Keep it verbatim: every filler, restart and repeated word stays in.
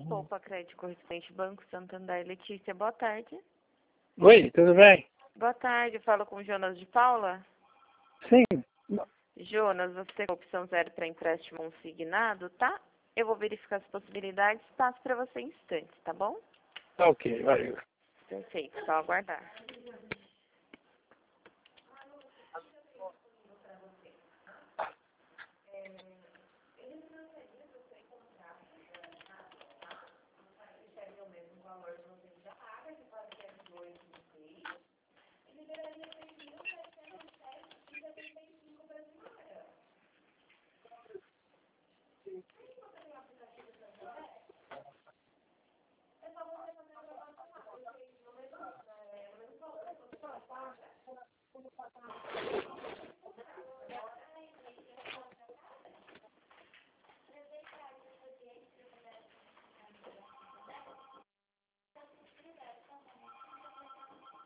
Poupa Crédito Correspondente Banco Santander. Letícia, boa tarde. Oi, tudo bem? Boa tarde, eu falo com o Jonas de Paula. Sim. Jonas, você tem a opção zero para empréstimo consignado, tá? Eu vou verificar as possibilidades, passo para você em instantes, tá bom? Ok, valeu. Perfeito, só aguardar.